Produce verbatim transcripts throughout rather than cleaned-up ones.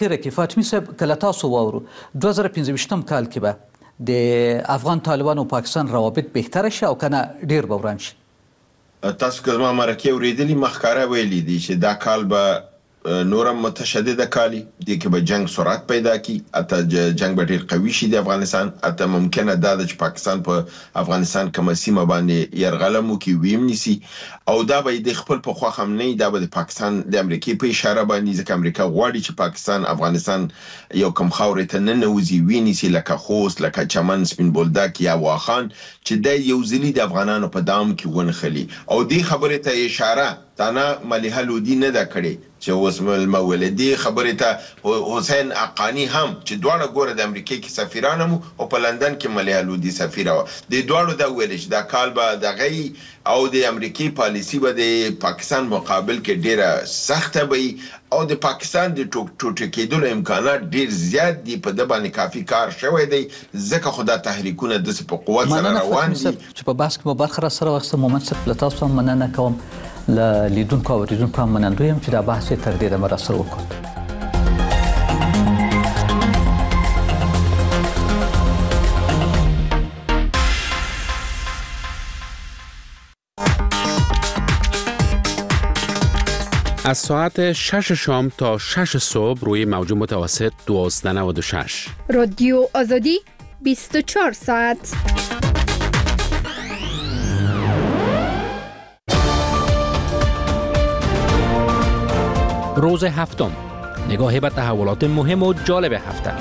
تیره کې فاطمی صاحب کله تاسو واورو دوه زره پنځه ویشتم کال کې به د افغان طالبان او پاکستان روابط بهتره شي او کنه ډیر به وران شي؟ تاسو که زما مرکې اورېدلي مخکاره ویلي دي چې دا کال به نورم متشدده کالی دی کې به جنگ سرعت پیدا کی اته جنگ به ډیر قوي شي د افغانستان اته ممکنه دا چې پاکستان په افغانستان کومه سیمه باندې يرغلم وکي ویم نسی او دا به د خپل په خوا هم نه دا به د پاکستان د امریکای په اشاره باندې ځکه امریکا غواړي چې پاکستان افغانستان یو کم خاورې ته نه نوځي ویني سي لکه خوست لکه چمن سپین بولدک یا واخان چې د یو ځلی د افغانانو په دام کې ونخلي او دی خبره ته اشاره تانا مليحه لودي نه دا کړي چې اوس مولدي خبره ته حسین اقانی هم چې دواړه ګوره د امریکای کې سفیران هم او په لندن کې مليحه لودي سفیره و د دواړو دا ویل چې دا کال به د غي او د امریکای پالیسی به د پاکستان مقابل کې ډیره سخته وي او د پاکستان د ټوټه کېدو امکانات ډیر زیات دي په د باندې کافي کار شوی دی ځکه خدا تحریکونه د په قوت سره روان دي چې په بحث کې مو برخه را سره وخت مومنت څخه تاسو هم مننه کوم ل لیدونکو او اوریدونکو هم منندوی یم چې دا بحث تر ډیره مرسته وکړو. از ساعت شش شام تا شش صبح روی موج متوسط دوازده نود و شش رادیو آزادی بیست و چهار ساعت. روز هفتم، نگاهی به تحولات مهم و جالب هفته.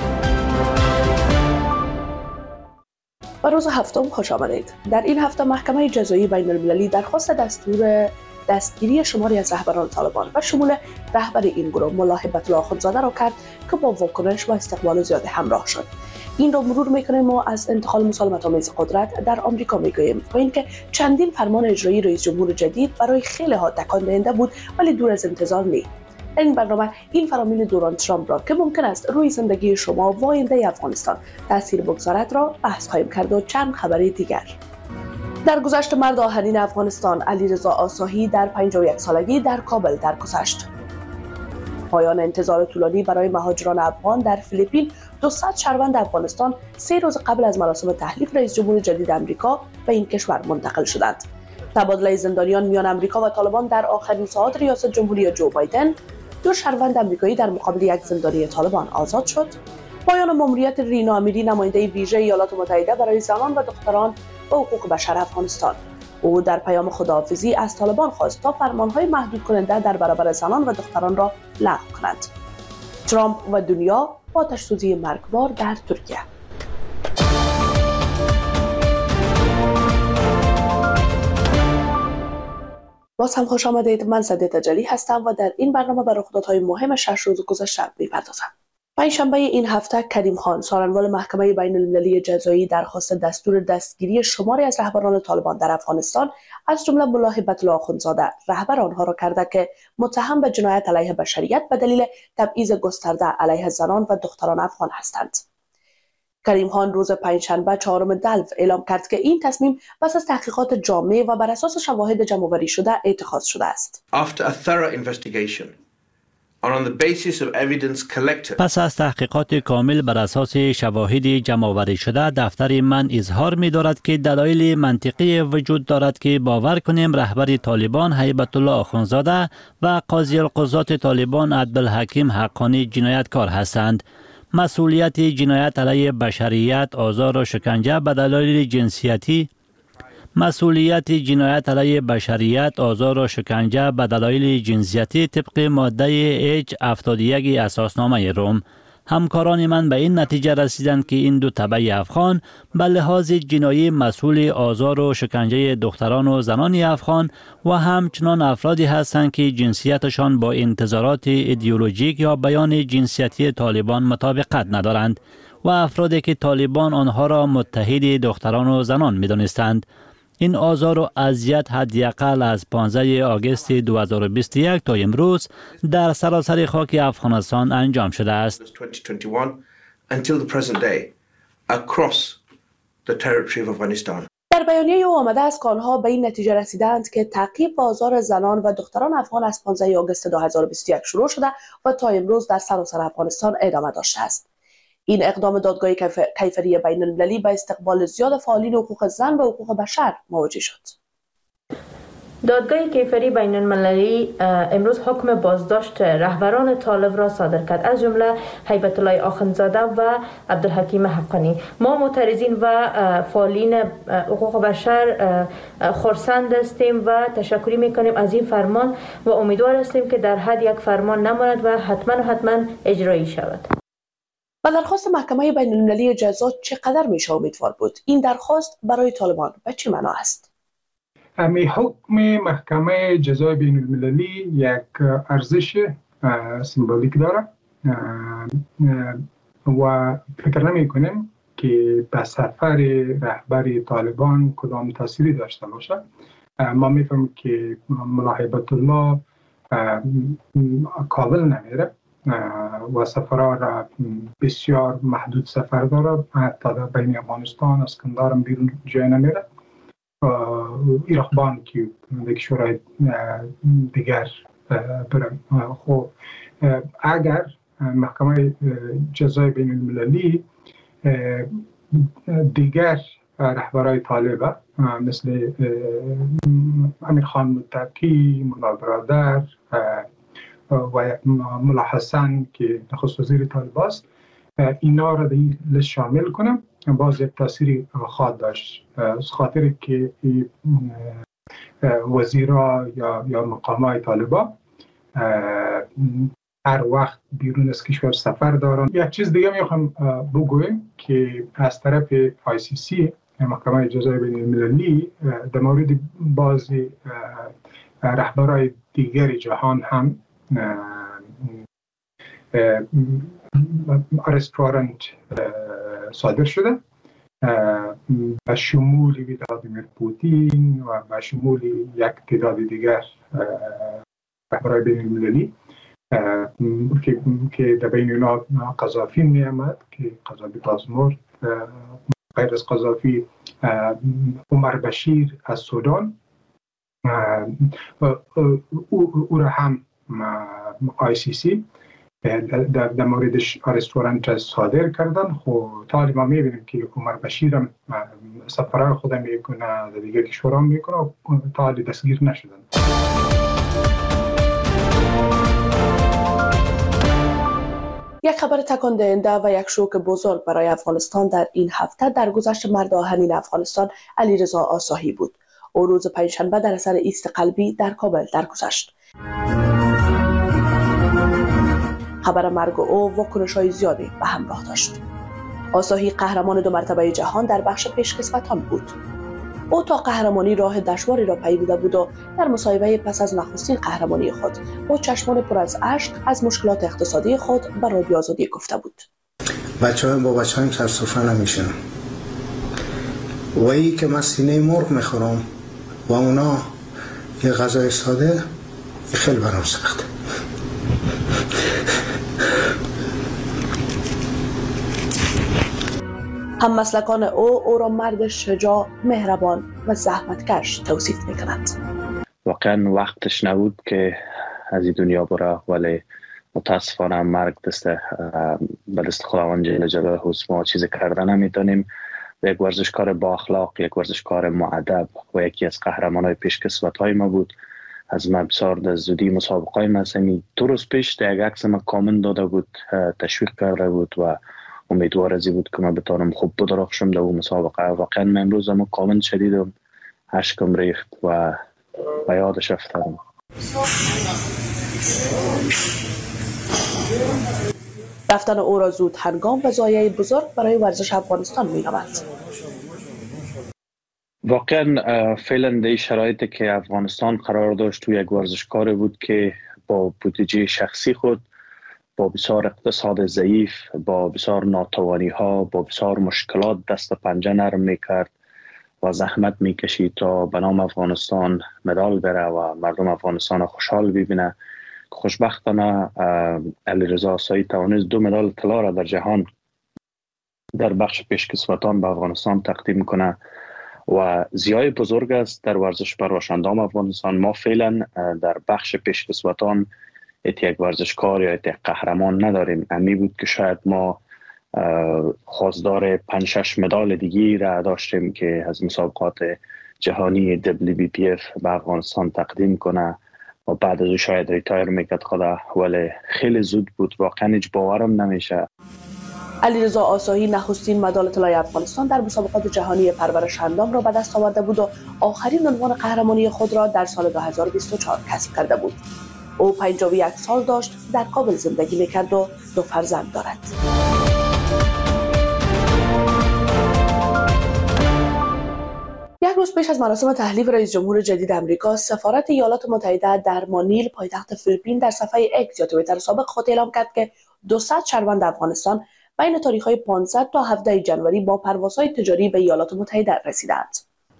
به روز هفتم خوش آمدید. در این هفته محکمه جزایی بین المللی درخواست دستور دستگیری شماری از رهبران طالبان و شمول رهبر این گروه ملا هیبت الله آخوندزاده را کرد که با واکنش و استقبال زیاد همراه شد. این را مرور میکنیم و از انتقال مسالمت آمیز قدرت در آمریکا میگوییم و اینکه چندین فرمان اجرایی رئیس جمهور جدید برای خیلی ها تکان دهنده بود ولی دور از انتظار نیست. در این برنامه این فرامین دوران ترامپ را که ممکن است روی زندگی شما و آینده افغانستان تاثیر بگذارد را بحث خواهیم کرد و چند خبری دیگر. در گذشت مرد آهنین افغانستان علیرضا آساهی در پنجاه و یک سالگی در کابل درگذشت. پایان انتظار طولانی برای مهاجران افغان در فیلیپین، دویست شهروند افغانستان سه روز قبل از مراسم تحلیف رئیس جمهور جدید آمریکا به این کشور منتقل شدند. تبادله زندانیان میان آمریکا و طالبان در آخرین ساعات ریاست جمهوری جو بایدن، دو شهروند آمریکایی در مقابل یک زندانی طالبان آزاد شد. پایان ماموریت رینا امیری نماینده ویژه ایالات متحده برای زنان و دختران و حقوق بشر افغانستان. او در پیام خداحافظی از طالبان خواست تا فرمانهای محدود کننده در برابر زنان و دختران را لغو کنند. ترامپ و دنیا با آتش سوزی مرگبار در ترکیه. باز هم خوش آمدید. من سعدیه تجلی هستم و در این برنامه به رخدادهای مهم شش روز گذشته می‌پردازم. پنجشنبه این هفته کریم خان سارنوال محکمه بین المللی جزایی درخواست دستور دستگیری شماری از رهبران طالبان در افغانستان از جمله ملا هیبت الله آخوندزاده رهبر آنها را کرده که متهم به جنایت علیه بشریت به دلیل تبعیض گسترده علیه زنان و دختران افغان هستند. کریم خان روز پنجشنبه چهارم دلو اعلام کرد که این تصمیم پس از تحقیقات جامع و بر اساس شواهد جمع‌آوری شده اتخاذ شده است. After a thorough investigation and on the basis of evidence collected. پس از تحقیقات کامل بر اساس شواهد جمع‌آوری شده دفتر من اظهار می‌دارد که دلایل منطقی وجود دارد که باور کنیم رهبر طالبان هیبت الله آخوندزاده و قاضی القضات طالبان عبدالحکیم حقانی جنایتکار هستند. مسئولیت جنایت علیه بشریت، آزار و شکنجه به دلایل جنسیتی مسئولیت جنایت علیه بشریت، آزار و شکنجه به دلایل جنسیتی طبق ماده اچ هفتاد و یک اساسنامه روم. همکاران من به این نتیجه رسیدند که این دو تبع افغان به لحاظ جنایی مسئول آزار و شکنجه دختران و زنان افغان و همچنان افرادی هستند که جنسیتشان با انتظارات ایدئولوژیک یا بیان جنسیتی طالبان مطابقت ندارند و افرادی که طالبان آنها را متحد دختران و زنان می‌دانستند. این آزار و اذیت حداقل از پانزده آگوست دو هزار و بیست و یک تا امروز در سراسر خاک افغانستان انجام شده است. until the present day across the territory of Afghanistan. در بیانیه او آمده است که آنها به این نتیجه رسیدند که تعقیب و آزار زنان و دختران افغان از پانزده آگوست دو هزار و بیست و یک شروع شده و تا امروز در سراسر افغانستان ادامه داشته است. این اقدام دادگاه کیفری بین المللی به استقبال زیاد فعالین حقوق زن و حقوق بشر مواجه شد. دادگاه کیفری بین المللی امروز حکم بازداشت رهبران طالب را صادر کرد، از جمله هیبت الله آخوندزاده و عبدالحکیم حقانی. ما معترضین و فعالین حقوق بشر خرسند هستیم و تشکری میکنیم از این فرمان و امیدوار هستیم که در حد یک فرمان نماند و حتما و حتما اجرایی شود. و درخواست محکمه بین المللی جزا چقدر میشه امیدوار بود؟ این درخواست برای طالبان به چه معنا است؟ امی حکم محکمه جزای بین المللی یک ارزش سمبولیک داره و فکر نمی کنیم که به سفر رهبر طالبان کدام تأثیری داشته باشه. ما میفهمیم که ملا هیبت الله کابل نمیره و سفرها را بسیار محدود سفر داره، حتی در بین افغانستان اسکندر هم بیرون جای نمیره. ایرخبان که به کشورهای دیگر برم. خب اگر محکمه جزای بین المللی دیگر رهبرای طالبه مثل امیر خان متکی، ملا برادر و ملا حسن که نخست وزیر طالب است، اینا را در این لیست شامل کنم، باز یک تأثیری خواهد داشت. خاطر که وزیرا یا یا مقامای طالبا هر وقت بیرون از کشور سفر دارن. یک چیز دیگه میخوام بگویم که از طرف آی سی سی محکمه جزای بین المللی در مورد بعضی رهبرای دیگر جهان هم ارست وارنت صادر شده به شمول ولادیمیر پوتین و به شمول یک تعداد دیگر رهبرای بین المللی که که در بین اینا قذافی میامد که قذافی باز مرد، غیر از قذافی عمر بشیر از سودان او, او را هم آی سی سی در, در موردش ارست وارنت صادر کردن. خب تا ما میبینیم که عمر بشیر هم سفرهای خود میکنه، در دیگه کشورها میکنه و تا دستگیر نشدن. یک خبر تکان دهنده و یک شوک بزرگ برای افغانستان در این هفته درگذشت مرد آهنین افغانستان علیرضا آساهی بود. او روز پنجشنبه در اثر ایست قلبی در کابل درگذشت. خبر مرگ او واکنش‌های زیادی به همراه داشت. آساهی قهرمان دو مرتبه جهان در بخش پیشکسوتان بود. او تا قهرمانی راه دشواری را پیموده بود و در مصاحبه پس از نخستین قهرمانی خود با چشمان پر از اشک از مشکلات اقتصادی خود به رادیو آزادی گفته بود. بچه‌ها با بچه‌ها سر سفره نمیشن. وایی که من سینه مرغ میخورم و اونا یه غذای ساده خیلی برام سخته. هم مسلکان او او را مرد شجاع، مهربان و زحمتکش توصیف میکنند. واقعا وقتش نبود که از این دنیا بره، ولی متاسفانه مرگ دست به دست خداوند جل جلاله است. ما چیزی کردن نمیتونیم. یک ورزشکار با اخلاق، یک ورزشکار مؤدب و یکی از قهرمانای پیشکسوت‌های ما بود. از ما بسیار در زودی مسابقه‌های مسمی دو روز پیش در یک عکس ما کامنت داده بود، تشویق کرده بود و امیدوار ازی بود که من بتانم خوب بدرخشم در اون مسابقه. واقعا من امروز هم کامنت شدیدم، اشکم ریخت و و یادش افتادم. رفتن او را زود هنگام و ضایعه بزرگ برای ورزش افغانستان می‌یابد. واقعا فعلا در شرایطی که افغانستان قرار داشت توی یک ورزشکار بود که با بودجه شخصی خود، با بسیار اقتصاد ضعیف، با بسیار ناتوانی ها، با بسیار مشکلات دست پنجه نرم میکرد و زحمت میکشید تا به نام افغانستان مدال بره و مردم افغانستان خوشحال ببینه. خوشبختانه علیرضا آساهی توانست دو مدال طلا را در جهان در بخش پیشکسوتان به افغانستان تقدیم کنه و زیای بزرگ است در ورزش پرورشندام افغانستان. ما فعلا در بخش پیشکسوتان یک ورزشکار یا یک قهرمان نداریم. امی بود که شاید ما خواستار پنج شش مدال دیگی را داشتیم که از مسابقات جهانی دبلیو بی پی اف به افغانستان تقدیم کنه و بعد از او شاید ریتایر میکرد خدا، ولی خیلی زود بود. واقعا هیچ باورم نمیشه. علیرضا آسایی نخستین مدال طلای افغانستان در مسابقات جهانی پرورش اندام را به دست آورده بود و آخرین عنوان قهرمانی خود را در سال دو هزار و بیست و چهار کسب کرده بود. او پنجاه و یک سال داشت، در کابل زندگی میکرد و دو فرزند دارد. یک روز پیش از مراسم تحلیف رئیس جمهور جدید امریکا، سفارت ایالات متحده در مانیل پایتخت فیلیپین در صفحه اکس یا توییتر سابق خود اعلام کرد که دویست شهروند افغانستان بین تاریخ‌های پانزده تا هفده ژانویه با پروازهای تجاری به ایالات متحده رسیدند.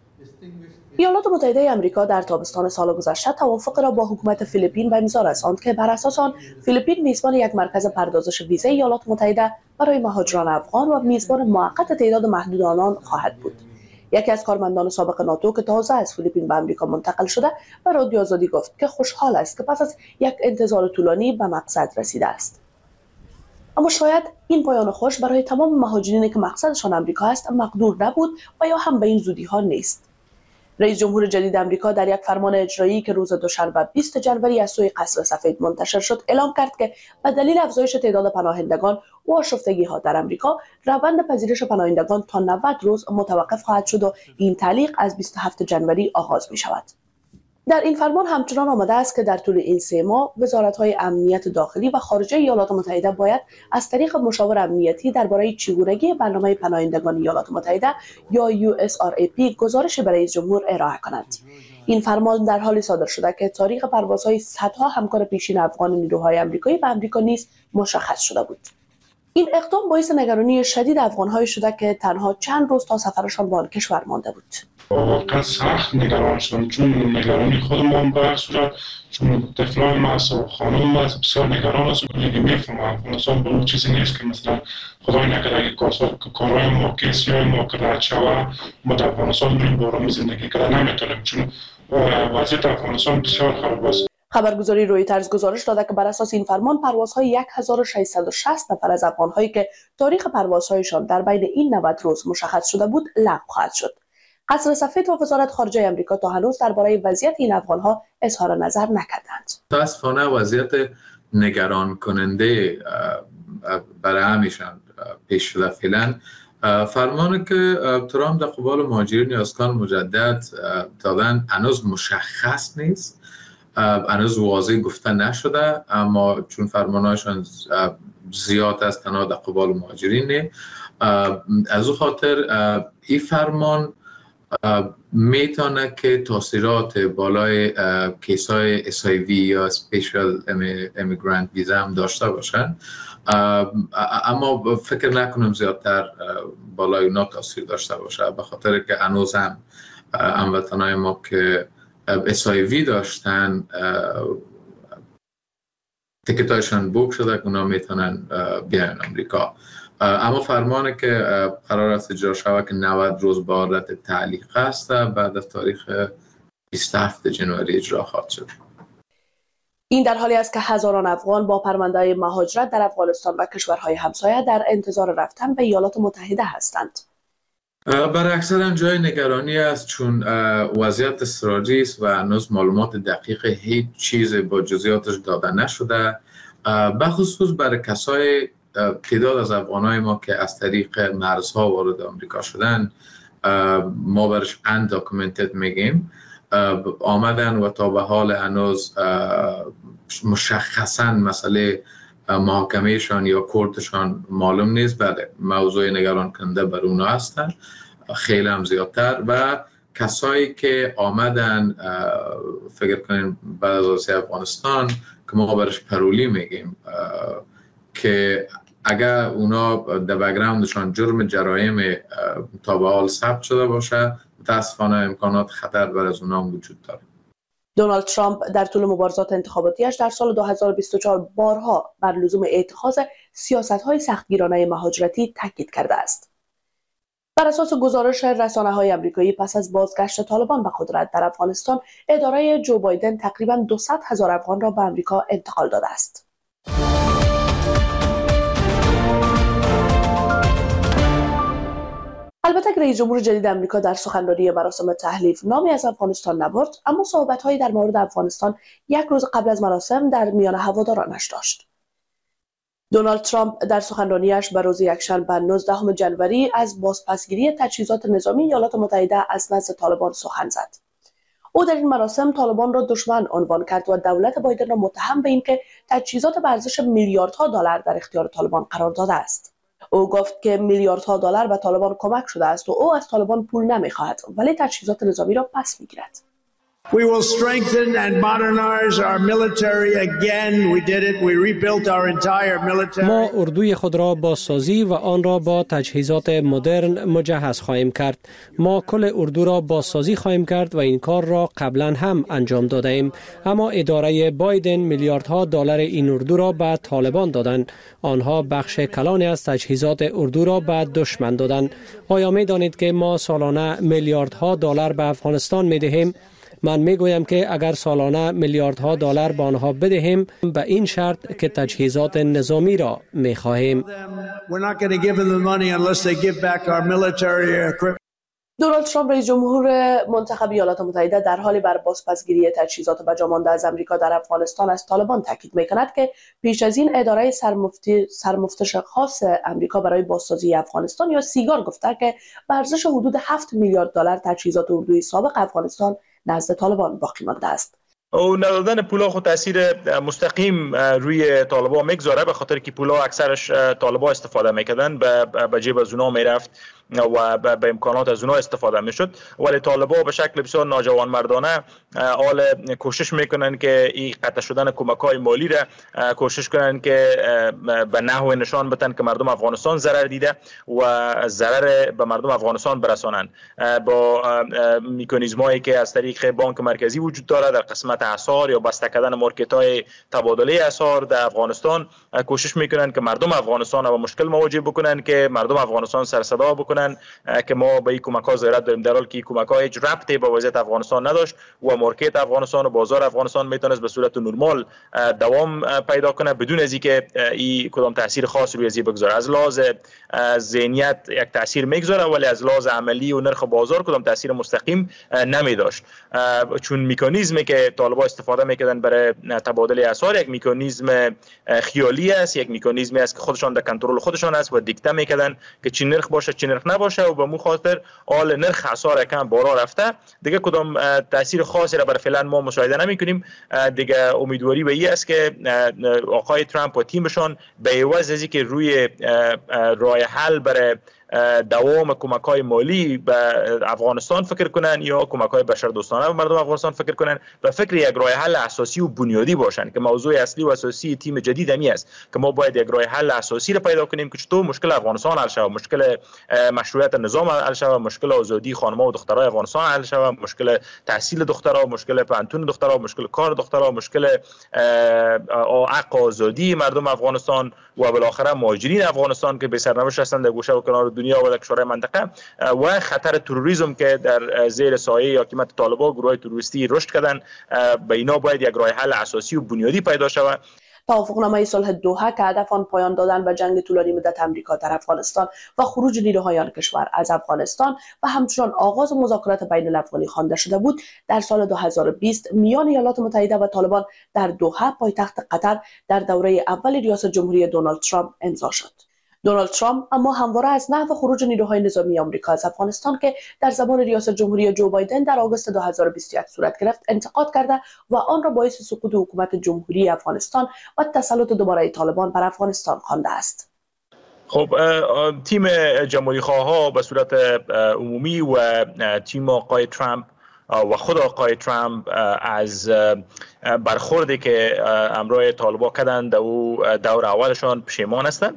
ایالات متحده آمریکا در تابستان سال گذشته توافق را با حکومت فیلیپین به امضا رساند که بر اساس آن فیلیپین میزبان یک مرکز پردازش ویزه ایالات متحده برای مهاجران افغان و میزبان موقت تعداد محدود آنان خواهد بود. یکی از کارمندان سابق ناتو که تازه از فیلیپین به آمریکا منتقل شده به رادیو آزادی گفت که خوشحال است که پس از یک انتظار طولانی به مقصد رسیده است. اما شاید این پایان خوش برای تمام مهاجرینی که مقصدشان آمریکا است مقدور نبود و یا هم به این زودی ها نیست. رئیس جمهور جدید آمریکا در یک فرمان اجرایی که روز دوشنبه بیست ژانویه از سوی قصر سفید منتشر شد اعلام کرد که به دلیل افزایش تعداد پناهندگان و آشفتگی ها در آمریکا روند پذیرش پناهندگان تا نود روز متوقف خواهد شد و این تعلیق از بیست و هفتم ژانویه آغاز می شود. در این فرمان همچنان آمده است که در طول این سه ماه وزارت‌های امنیت داخلی و خارجه ایالات متحده باید از طریق مشاور امنیتی درباره چگونگی برنامه پناهندگان ایالات متحده یا یو اس آر ای پی گزارش برای رئیس جمهور ارائه کنند. این فرمان در حالی صادر شده که تاریخ پروازهای صدها همکار پیشین افغان نیروهای آمریکایی به آمریکا نیز مشخص شده بود. این اقدام باعث نگرانی شدید افغان‌های شده که تنها چند روز تا سفرشان به آن کشور مانده بود. واقعا سخت نگران شدم، چون نگرانی خودم هم به صورت چون طفلان ما و خانم ما بسیار نگران است. میفهمم افغانستان به چیزی نیست که مثلا خدای نکرده اگه کارهای ما کسی های ما کرد شود ما در افغانستان بریم بارمی زندگی کرده نمیتونیم، چون وضعیت افغانستان بسیار خراب است. خبرگزاری رویترز گزارش داده که بر اساس این فرمان پروازهای هزار و ششصد و شصت نفر از افغان‌هایی که تاریخ پروازهایشان در بین این نود روز مشخص شده بود لغو خواهد شد. قصر سفید و وزارت خارجه آمریکا تا هنوز درباره وضعیت این افغان‌ها اظهار نظر نکردند. متأسفانه وضعیت نگران کننده برای همیشان پیش شده. فعلا فرمانی که ترامپ در قبال مهاجرین اسکان مجدد دادن هنوز مشخص نیست، هنوز واضح گفته نشده، اما چون فرمانهاشون زیاد است تنها در قبال مهاجرین، از او خاطر این فرمان میتونه که تاثیرات بالای کیسای اس آی وی یا اسپیشال امیگرانت ویزا هم داشته باشن، اما فکر نکنم زیادتر بالای اونا تاثیر داشته باشه، به خاطر که هنوز هم هموطنای ما که اس آی وی داشتن تیکتایشان بوک شده که اونا میتونن بیاین امریکا. اما فرمانی که قرار است اجرا شود که نود روز به حالت تعلیق است، بعد از تاریخ بیست و هفتم ژانویه اجرا خواهد شد. این در حالی است که هزاران افغان با پرونده‌های مهاجرت در افغانستان و کشورهای همسایه در انتظار رفتن به ایالات متحده هستند. برای اکثر جای نگرانی است، چون وضعیت استراتژی است و هنوز معلومات دقیق هیچ چیز با جزئیاتش داده نشده، بخصوص برای کسای تعداد از افغانای ما که از طریق مرزها وارد آمریکا شدن، ما برش انداکومنتد میگیم، آمدن و تا به حال هنوز مشخصاً مسئله محاکمهشان یا کورتشان معلوم نیست. بله، موضوع نگران کننده بر اونا هستن خیلی هم زیادتر، و کسایی که آمدن فکر کنین بعد از آسیا افغانستان که ما برش پرولی میگیم، که اگر اونا در بک‌گراندشان جرم جرایم تا به حال ثبت شده باشه، متاسفانه امکانات خطر بر از اونا وجود داره. دونالد ترامپ در طول مبارزات انتخاباتیش در سال دو هزار و بیست و چهار بارها بر لزوم اتخاذ سیاست‌های سختگیرانه مهاجرتی تاکید کرده است. بر اساس گزارش رسانه‌های آمریکایی پس از بازگشت طالبان به قدرت در افغانستان، اداره جو بایدن تقریباً دویست هزار افغان را به آمریکا انتقال داده است. البته که رئیس جمهور جدید آمریکا در سخنرانی مراسم تحلیف نامی از افغانستان نبرد، اما صحبت‌هایی در مورد افغانستان یک روز قبل از مراسم در میان هوادارانش داشت. دونالد ترامپ در سخنرانیش به روز یکشنبه نوزدهم ژانویه از بازپسگیری تجهیزات نظامی ایالات متحده از نزد طالبان سخن زد. او در این مراسم طالبان را دشمن عنوان کرد و دولت بایدن را متهم به اینکه تجهیزات به ارزش میلیاردها دلار در اختیار طالبان قرار داده است. او گفت که میلیاردها دلار به طالبان کمک شده است و او از طالبان پول نمی‌خواهد، ولی تجهیزات نظامی را پس می‌گیرد. We will strengthen and modernize our military again. We did it. We rebuilt our entire military. ما اردوی خود را بازسازی و آن را با تجهیزات مدرن مجهز خواهیم کرد. ما کل اردو را بازسازی خواهیم کرد و این کار را قبلا هم انجام داده ایم. اما اداره بایدن میلیاردها دلار این اردو را به طالبان دادند. آنها بخش کلانی از تجهیزات اردو را به دشمن دادند. آیا می دانید که ما سالانه میلیاردها دلار به افغانستان می دهیم؟ من میگویم که اگر سالانه میلیاردها دلار به آنها بدهیم، به این شرط که تجهیزات نظامی را میخواهیم. دونالد ترامپ رئیس جمهور منتخب ایالات متحده در حالی بر بازپسگیری تجهیزات بجامانده از امریکا در افغانستان از طالبان تاکید میکند که پیش از این اداره سرمفتی سرمفتش خاص امریکا برای بازسازی افغانستان یا سیگار گفته که به ارزش حدود هفت میلیارد دلار تجهیزات اردوی سابق افغانستان نزد طالبان باقی مانده است. او ندادن پولا خود تاثیر مستقیم روی طالبان میگذاره، به خاطر که پولا اکثرش طالبان استفاده میکردن، به جیب از اونها میرفت و به امکانات از اونها استفاده میشد. ولی طالبان به شکل بسیار ناجوانمردانه حال کوشش میکنن که این قطع شدن کمک‌های مالی را کوشش کنن که به نحو نشان بدن که مردم افغانستان ضرر دیده و ضرر به مردم افغانستان برسانن با مکانیزمایی که از طریق بانک مرکزی وجود داره در قسمت اسعار یا بسته کردن مارکت‌های تبادله اسعار در افغانستان. کوشش میکنن که مردم افغانستان با مشکل مواجه بکنن، که مردم افغانستان سر صدا بکنن که ما به این کمک‌ها ضرورت داریم، در حالی که کمک‌ها هیچ ربطی با وضعیت افغانستان نداشت و مارکت افغانستان و بازار افغانستان میتونست به صورت نرمال دوام پیدا کنه بدون از اینکه این کدام تاثیر خاص روی ازی بگذاره. از لحاظ ذهنیت یک تاثیر میگذاره، ولی از لحاظ عملی و نرخ بازار کدام تاثیر مستقیم نمی داشت، چون مکانیزمی که طالبان استفاده میکردن برای تبادل اسعار یک مکانیزم خیالی است، یک مکانیزمی است که خودشان در کنترل خودشان است و دیکته میکردن که چی نرخ باشه چی نرخ نباشه و به مو خاطر آل نرخ اسعار کم بالا رفته دیگه کدام تاثیر خاصی را برای فعلا ما مشاهده نمیکنیم. دیگه امیدواری به این است که آقای ترامپ و تیمشان به عوض از اینکه روی راه حل برای دوام کمک‌های مالی به افغانستان فکر کنن یا کمک‌های بشردوستانه به مردم افغانستان فکر کنن، به فکر یک راه حل اساسی و بنیادی باشن که موضوع اصلی و اساسی تیم جدید همی است که ما باید یک راه حل اساسی را پیدا کنیم که چطور مشکل افغانستان حل شود، مشکل مشروعیت نظام حل شود، مشکل آزادی خانم‌ها و دخترای افغانستان حل شود، مشکل تحصیل دخترها، مشکل پانتون دخترها، مشکل کار دخترها، مشکل حق آزادی مردم افغانستان و بالاخره مهاجرین افغانستان که به سرنوشت هستند در گوشه و کنار دنیا و در کشورهای منطقه، و خطر تروریسم که در زیر سایه حکومت طالبان گروه تروریستی رشد کردن. به اینا باید یک راه حل اساسی و بنیادی پیدا شود. توافقنامه صلح دوحه که هدف آن پایان دادن به جنگ طولانی مدت آمریکا در افغانستان و خروج نیروهای آن کشور از افغانستان و همچنان آغاز مذاکرات بین الافغانی خوانده شده بود، در سال دو هزار و بیست میان ایالات متحده و طالبان در دوحه پایتخت قطر در دوره اول ریاست جمهوری دونالد ترامپ امضا شد. دونالد ترامپ اما همواره از نحو خروج نیروهای نظامی آمریکا از افغانستان که در زمان ریاست جمهوری جو بایدن در آگوست دو هزار و بیست و یک صورت گرفت انتقاد کرده و آن را باعث سقوط حکومت جمهوری افغانستان و تسلط دوباره طالبان بر افغانستان خوانده است. خب تیم جمهوری خواها به صورت عمومی و تیم آقای ترامپ و خود آقای ترامپ از برخوردی که امروی طالبان کردند او دور اولشان پشیمان هستند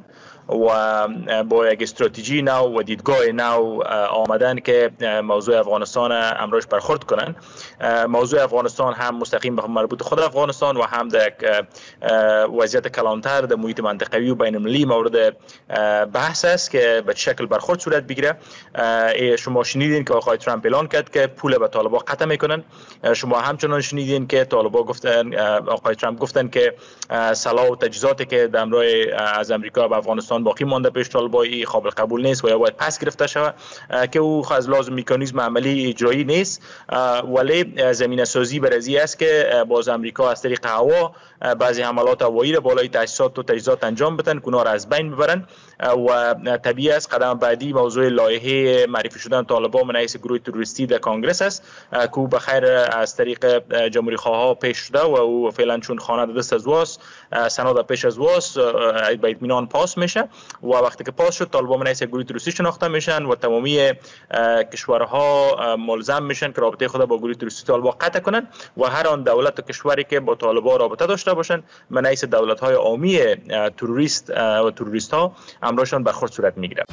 و با یک استراتژی نو و دیدگاه نو آمدن که موضوع افغانستان امروز برخورد کنن. موضوع افغانستان هم مستقیم به مربوط خود افغانستان و هم در وضعیت کلانتر در محیط منطقوی و بین المللی مورد بحث است که به شکل برخورد صورت بگیره. شما شنیدین که آقای ترامپ اعلان کرد که پول به طالبان قطع میکنن. شما همچنان شنیدین که طالبان گفتن، آقای ترامپ گفتن که سلاح و تجهیزاتی که در امرای از امریکا به افغانستان باقی مانده پیش طالبان قابل قبول نیست و یا باید پس گرفته شود، که او از لازم مکانیزم عملی اجرایی نیست، ولی زمینه سازی برای است که باز امریکا از طریق هوا بعضی حملات هوایی را بالای تاسیسات و تجهیزات انجام بدن که اونها را از بین ببرن. و طبیعی است قدم بعدی موضوع لایحه معرفی شدن طالبان من حیث گروه تروریستی در کنگرس است که او بخیر از طریق جمهوری خواه پیش شده و او فعلا چون خانه دست از واس سند پیش از واس به اطمینان پاس میشه و وقتی که پاس شد طالبان من حیث گروه تروریستی شناخته میشن و تمامی کشورها ملزم میشن که رابطه خود با گروه تروریستی طالبان قطع کنن و هر آن دولت و کشوری که با طالبان رابطه داشته باشن من حیث دولت های عامی تروریست و تروریست ها امرشان برخورد صورت میگیره.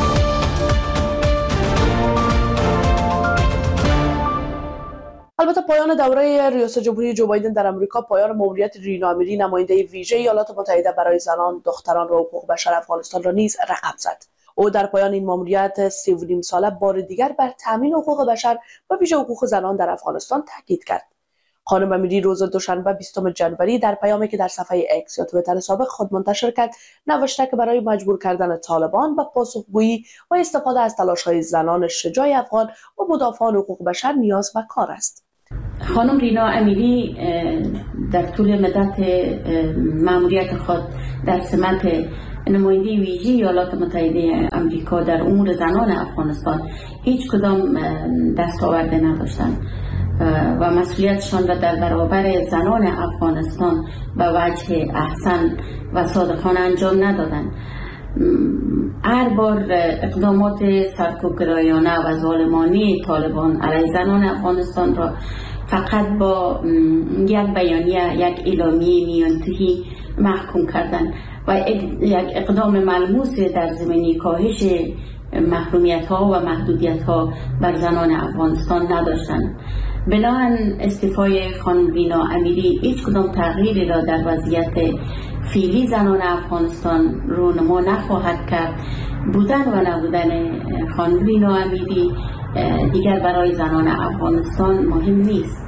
البته پایان دوره ریاست جمهوری جو بایدن در امریکا پایان ماموریت رینا امیری نماینده ویژه ایالات متحده برای زنان، دختران و حقوق بشر افغانستان را نیز رقم زد. او در پایان این ماموریت سی و نیم ساله بار دیگر بر تامین حقوق بشر و ویژه حقوق زنان در افغانستان تاکید کرد. خانم امیری روز دوشنبه بیستم جنوری در پیامی که در صفحه اکس یا توییتر سابق خود منتشر کرد نوشته که برای مجبور کردن طالبان به پاسخگویی و استفاده از تلاش‌های زنان شجاع افغان و مدافعان حقوق بشر نیاز و کار است. خانم رینا امیری در طول مدت مأموریت خود در سمت نماینده ویژه ایالات متحده آمریکا در امور زنان افغانستان هیچ کدام دستاورد نداشتند و مسئولیتشان را در برابر زنان افغانستان به وجه احسن و صادقانه انجام ندادند. هر بار اقدامات سرکوبگرایانه و ظالمانه طالبان علیه زنان افغانستان را فقط با یک بیانیه، یک اعلامیه میانتهی محکوم کردند و یک اقدام ملموس در زمینه کاهش محرومیت ها و محدودیت ها بر زنان افغانستان نداشتند. بنابراین استعفای خانم رینا امیری هیچ کدام تغییری را در وضعیت فعلی زنان افغانستان رونما نخواهد کرد. بودن و نبودن خانم رینا امیری دیگر برای زنان افغانستان مهم نیست.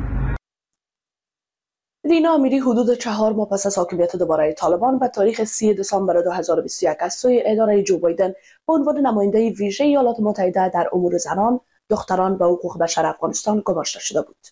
رینا امیری حدود چهار ماه پس از حاکمیت دوباره طالبان به تاریخ سی دسامبر دو هزار و بیست و یک از سوی اداره جو بایدن به عنوان نماینده ویژه ایالات متحده در امور زنان، دختران و حقوق بشر افغانستان گماشته شده بود.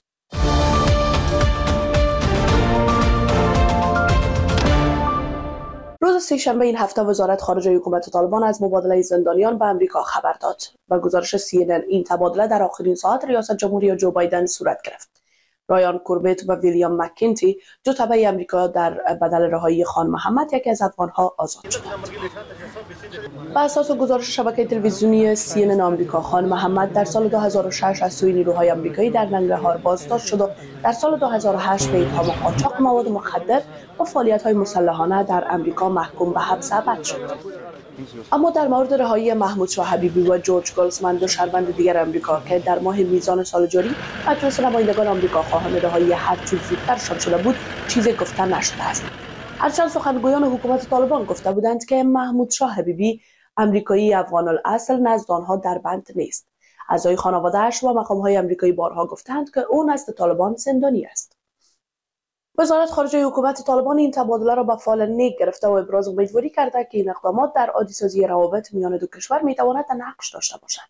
روز سه‌شنبه این هفته وزارت خارجه حکومت طالبان از مبادله زندانیان به امریکا خبر داد. با گزارش سی ان ان این تبادله در آخرین ساعت ریاست جمهوری جو بایدن صورت گرفت. رایان کوربت و ویلیام مککنتی دو تبع امریکا در بدل رهایی خان محمد یکی از افغانها آزاد شدند. بر اساس گزارش شبکه تلویزیونی سی ان ان آمریکا، خان محمد در سال دو هزار و شش از سوی نیروهای آمریکایی در ننگرهار بازداشت شد و در سال دو هزار و هشت به اتهام قاچاق مواد مخدر و فعالیت‌های مسلحانه در آمریکا محکوم به حبس ابد شد. اما در مورد رهایی محمود شاه حبیبی و جورج گلزمن، دو شهروند دیگر آمریکا که در ماه میزان سال جاری مجلس نمایندگان آمریکا خواهان رهایی هر چیز زودترشان شده بود، چیزی گفته نشده است. هرچند سخنگویان حکومت طالبان گفته بودند که محمود شاه حبیبی آمریکایی افغان الاصل نزد آنها در بند نیست. اعضای خانواده‌اش و مقام‌های آمریکایی بارها گفتند که او نزد طالبان زندانی است. وزارت خارجه حکومت طالبان این تبادله را به فال نیک گرفته و ابراز امیدواری کرده که این اقدامات در عادی‌سازی روابط میان دو کشور میتواند نقش داشته باشد.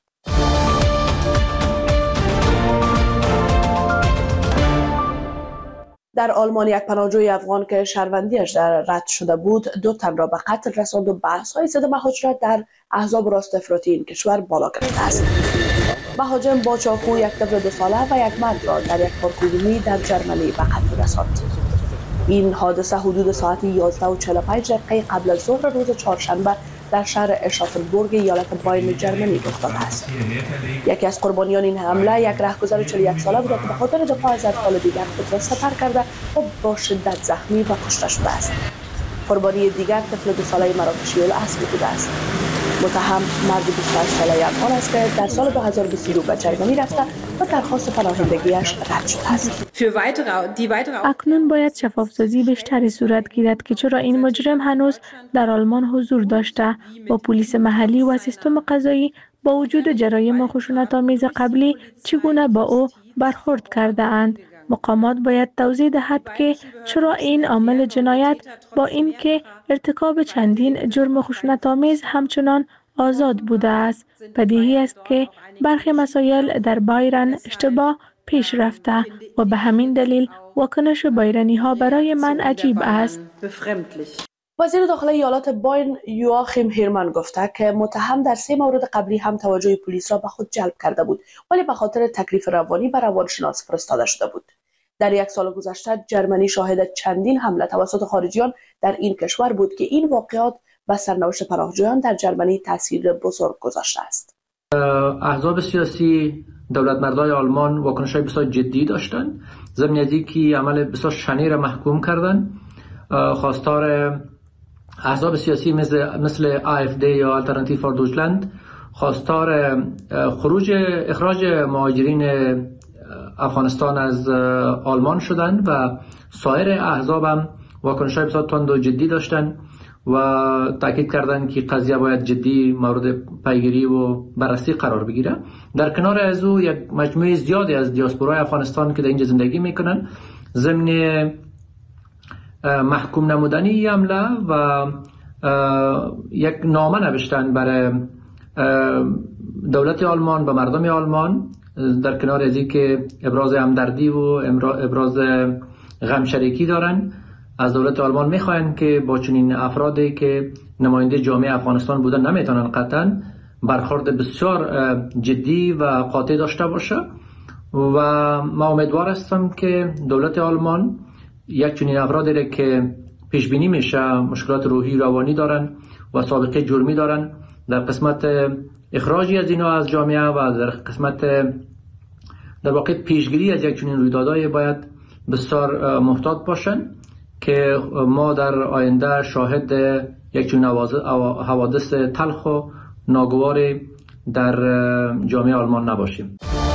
در آلمان یک پناهجوی افغان که شهروندیش در رد شده بود دو تن را به قتل رساند و بحث‌های ضد مهاجرت در احزاب راست افراطی این کشور بالا گرفته است. مهاجم با چاقو یک طفل دو ساله و یک مرد را در یک پارک عمومی در جرمنی به قتل رساند. این حادثه حدود ساعت یازده و چهل و پنج دقیقه قبل از ظهر روز چهارشنبه در شهر اشافنبورگ ایالت باین جرمنی رخ داده است. یکی از قربانیان این حمله یک رهگذر چهل و یک ساله بود که به خاطر دفاع از اطفال دیگر خود را سپر کرده و با شدت زخمی و کشته شده است. قربانی دیگر طفل دو ساله مراکشی الاصل بوده است. متهم مرد بیست و هشت ساله افغان است که در سال دو هزار و بیست و دو به جرمنی رفته و درخواست پناهندگیش رد شده است. اکنون باید شفافسازی بیشتری صورت گیرد که چرا این مجرم هنوز در آلمان حضور داشته و پلیس محلی و سیستم قضایی با وجود جرایم خشونت‌آمیز قبلی چگونه با او برخورد کرده اند. مقامات باید توضیح دهد که چرا این عامل جنایت با اینکه ارتکاب چندین جرم خشونت‌آمیز همچنان آزاد بوده است. بدیهی است که برخی مسائل در بایرن اشتباه پیش رفته و به همین دلیل واکنش بایرنی ها برای من عجیب است. وزیر داخلی ایالات بایرن یواخیم هیرمن گفته که متهم در سه مورد قبلی هم توجه پلیس را به خود جلب کرده بود ولی به خاطر تکلیف روانی به روانشناس فرستاده شده بود. در یک سال گذشته جرمنی شاهد چندین حمله توسط خارجیان در این کشور بود که این واقعات به سرنوشت پناهجویان در جرمنی تاثیر بزرگ گذاشته است. احزاب سیاسی دولت مردای آلمان واکنش‌های بسیار جدی داشتند. ضمن از اینکه عمل بسیار شنی را محکوم کردند. خواستار احزاب سیاسی مثل مثل آف دی یا آلترناتیو فور دویچلند خواستار خروج اخراج مهاجرین افغانستان از آلمان شدند و سایر احزاب هم واکنش‌های بسیار تند و جدی داشتند و تاکید کردند که قضیه باید جدی مورد پیگیری و بررسی قرار بگیره. در کنار از او یک مجموعه زیادی از دیاسپورای افغانستان که در اینجا زندگی میکنن ضمن محکوم نمودنی حمله و یک نامه نوشتن برای دولت آلمان و مردم آلمان در کنار از اینکه ابراز همدردی و ابراز غم شریکی دارن. از دولت آلمان میخواین که با چنین افرادی که نماینده جامعه افغانستان بودن نمیتونن قطعا برخورد بسیار جدی و قاطع داشته باشه و ما امیدوار هستم که دولت آلمان یک چنین افرادی که پیش بینی میشه مشکلات روحی روانی دارن و سابقه جرمی دارن در قسمت اخراجی از اینا از جامعه و در قسمت در واقع پیشگیری از یک چنین رویدادهای باید بسیار محتاط باشن که ما در آینده شاهد یک چنین حوادث تلخ و ناگواری در جامعه آلمان نباشیم.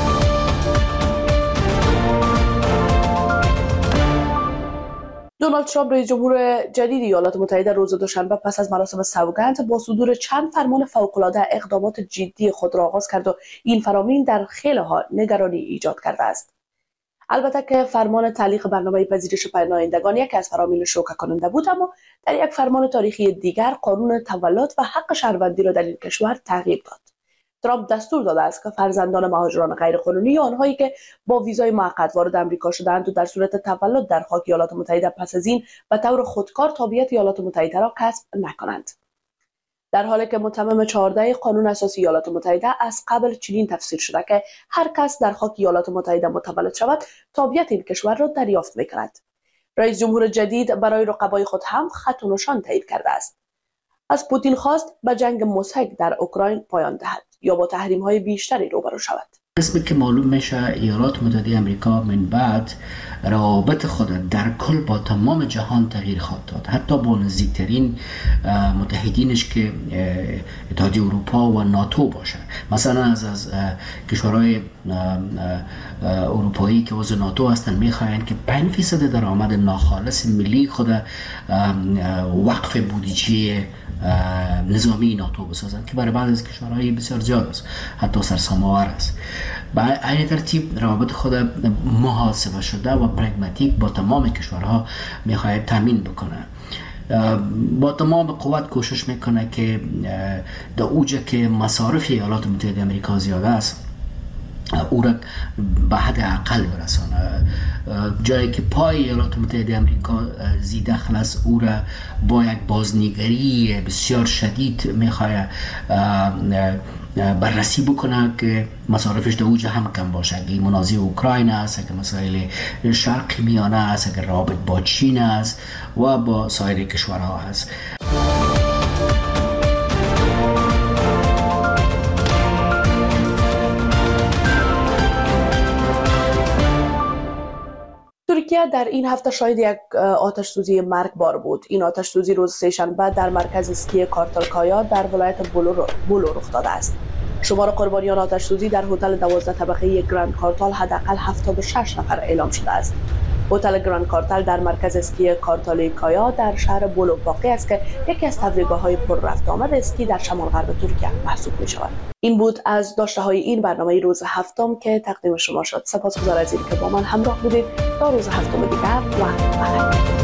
دونالد ترامپ رئیس جمهور جدید ایالات متحده روز دوشنبه پس از مراسم سوگند با صدور چند فرمان فوق‌العاده اقدامات جدی خود را آغاز کرد و این فرامین در خیلی‌ها نگرانی ایجاد کرده است. البته که فرمان تعلیق برنامه پذیرش پناهندگان یکی از فرامین شوکه کننده بود، اما در یک فرمان تاریخی دیگر قانون تولد و حق شهروندی را در این کشور تغییر داد. ترامپ دستور داده است که فرزندان مهاجران غیرقانونی یا آنهایی که با ویزای موقت وارد آمریکا شده‌اند و در صورت تولد در خاک ایالات متحده پس از این به طور خودکار تابعیت ایالات متحده را کسب نکنند. در حالی که متمم چهارده قانون اساسی ایالات متحده از قبل چنین تفسیر شده که هر کس در خاک ایالات متحده متولد شود تابعیت این کشور را دریافت می‌کند. رئیس جمهور جدید برای رقبای خود هم خط و نشان تعیین کرده است. از پوتین خواست به جنگ مضحک در اوکراین پایان دهد یا با تحریم‌های بیشتری روبرو شود. قسمی که معلوم میشه ایالات متحده آمریکا من بعد روابط خود در کل با تمام جهان تغییر خواهد داد، حتی با نزدیکترین متحدینش که اتحادیه اروپا و ناتو باشه. مثلا از از کشورهای اروپایی که عضو ناتو هستند میخواهند که پنج فیصد درآمد ناخالص ملی خود وقف بودجه نظامی ناتو بسازند که برای بعض از کشورهای بسیار زیاد است، حتی سرسام‌آور است. به این ترتیب روابط خود محاسبه شده و پرگماتیک با تمام کشورها میخواهد تامین بکنه. با تمام قوت کوشش میکنه که در اوجه که مصارف ایالات متحده آمریکا زیاده است او را به حد اقل برسانه. جایی که پای ایالات متحده آمریکا زیده خلاص او را با یک بازنگری بسیار شدید میخواه بررسی بکنه که مصارفش در اوج هم کم باشه. اگه منازعه اوکراین است، اگه مسائل شرق میانه است، اگه رابط با چین است و با سایر کشورها است. ترکیه ترکیه در این هفته شاهد یک آتش سوزی مرگبار بود. این آتش سوزی روز سه‌شنبه در مرکز اسکی کارتالکایا در ولایت بولو, بولو رخ داده است. شمار قربانیان آتش سوزی در هتل دوازده طبقه گراند کارتال حداقل هفتاد و شش نفر اعلام شده است. هتل گراند کارتال در مرکز اسکی کارتالکایا در شهر بولو واقع است که یکی از تفریحگاه‌های پر رفت آمد اسکی در شمال غرب ترکیه محسوب می شود. این بود از داشته‌های این برنامه روز هفتم که تقدیم شما شد. سپاسگزار از اینکه با من همراه بودید. تا روز هفتم دیگر و